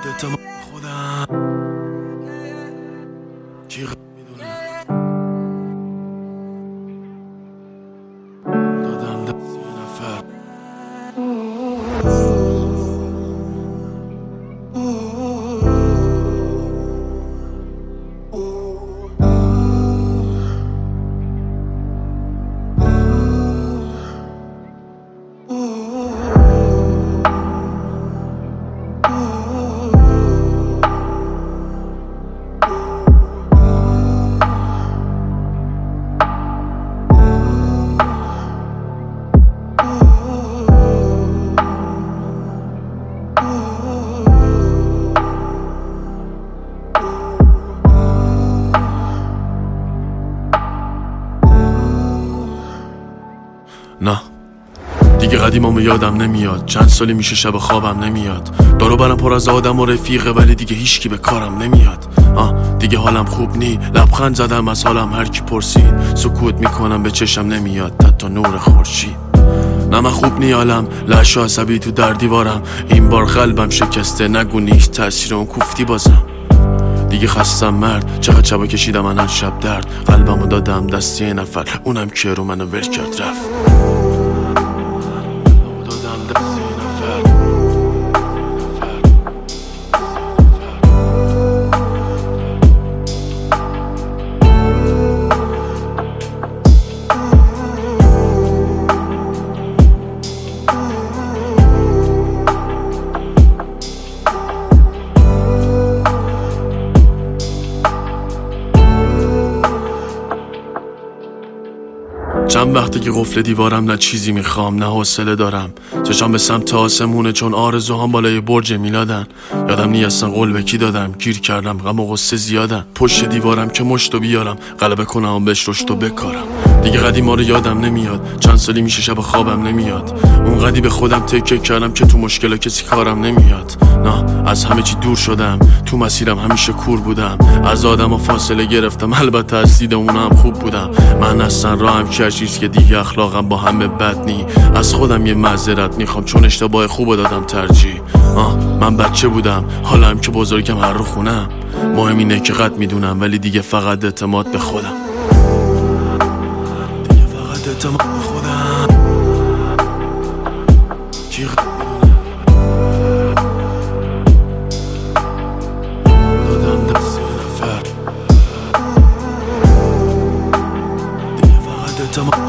فقط اعتماد خودم کی میدونه دادم دست یه نفر نه دیگه قدیمامو یادم نمیاد، چند سالی میشه شب خوابم نمیاد، دارو برم پر از آدم و رفیقه ولی دیگه هیچکی به کارم نمیاد. دیگه حالم خوب نی، لبخند زدم از حالم هر کی پرسید، سکوت میکنم به چشم نمیاد حتی نور خورشید. نه من خوب نی حالم، لحش و عصبی تو در دیوارم، این بار قلبم شکسته نگو نیست تاثیر اون کوفتی بازم. دیگه خستم مرد، چقدر شبا کشیدم من هر شب درد، قلبمو دادم دست یه نفر اونم که رو منو ول کرد رفت. چند وقته که قفل دیوارم، نه چیزی میخوام نه حوصله دارم، چشام به سمت آسمونه چون آرزوهام بالای برج میلادن. یادم نی اصلا قول به کی دادم، گیر کردم غم و غصه زیادن، پشت دیوارم که مشتو بیارم غلبه کنم بهش رشد و بکارم. دیگه قدیما رو یادم نمیاد، چند سالی میشه شب خوابم نمیاد، اون قدی به خودم تکیه کردم که تو مشکل کسی کارم نمیاد. نه از همه چی دور شدم، تو مسیرم همیشه کور بودم، از آدم و فاصله گرفتم، البته از دید اونم خوب بودم. من اصلا راهم چیز که دیگه اخلاقم با همه بد نی، از خودم یه معذرت میخوام چون اشتباه خوب دادم ترجیح. من بچه بودم حالم که بزرگم هر رو خونم، مهم اینه که قد میدونم ولی دیگه فقط اعتماد به خودم، دیگه فقط اعتماد به خودم. کی قد میدونه دادم دست یه نفر، دیگه فقط اعتماد